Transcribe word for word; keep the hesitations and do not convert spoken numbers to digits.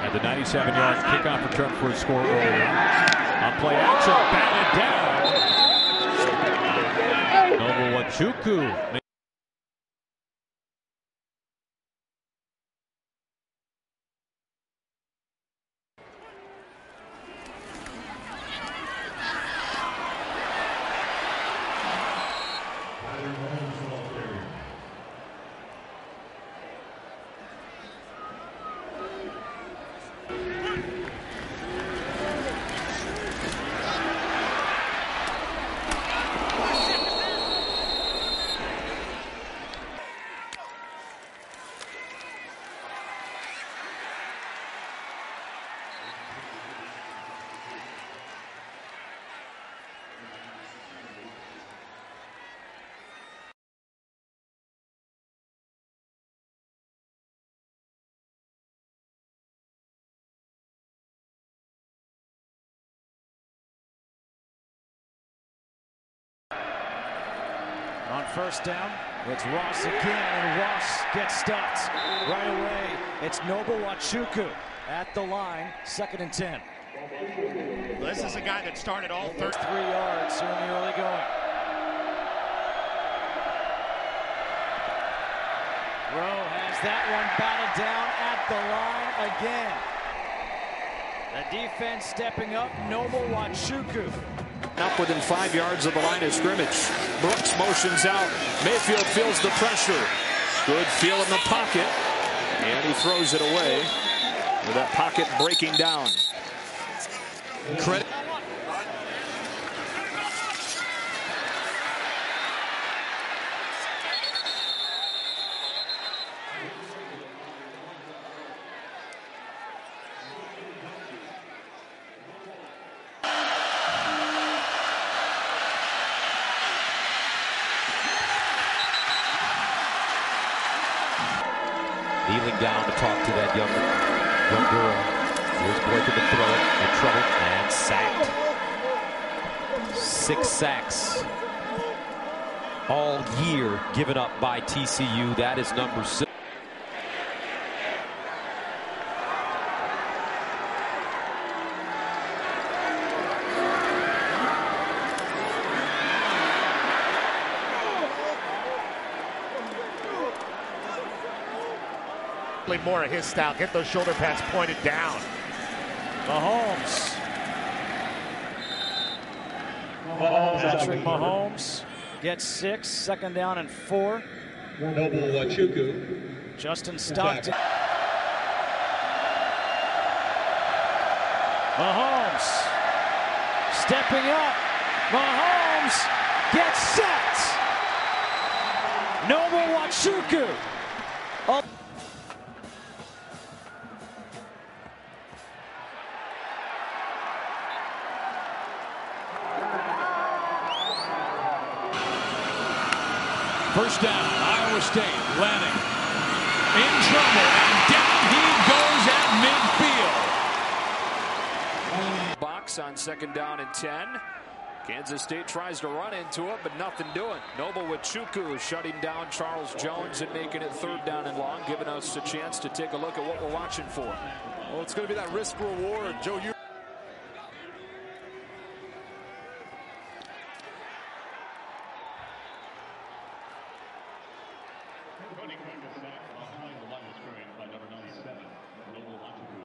Had the ninety-seven yard kickoff return for a score earlier. On play action, batted down. Noble Nwachukwu. On first down, it's Ross again, and Ross gets stopped right away. It's Noble Nwachukwu at the line, second and ten. This is a guy that started all thirty three yards here in the early going. Rowe has that one batted down at the line again. The defense stepping up, Noble Nwachukwu. Up within five yards of the line of scrimmage. Brooks motions out. Mayfield feels the pressure. Good feel in the pocket. And he throws it away with that pocket breaking down. Credit. Kneeling down to talk to that young, young girl. Here's Boykin to throw it, in trouble, and sacked. Six sacks all year given up by T C U. That is number six. More of his style. Get those shoulder pads pointed down. Mahomes. Patrick Mahomes gets six. Second down and four. Noble Nwachukwu. Justin Stockton. Mahomes stepping up. Mahomes gets set. Noble Nwachukwu. Up. First down, Iowa State. Lanning in trouble, and down he goes at midfield. Box on second down and ten. Kansas State tries to run into it, but nothing doing. Noble Nwachukwu shutting down Charles Jones and making it third down and long, giving us a chance to take a look at what we're watching for. Well, it's going to be that risk reward. Joe, you Running back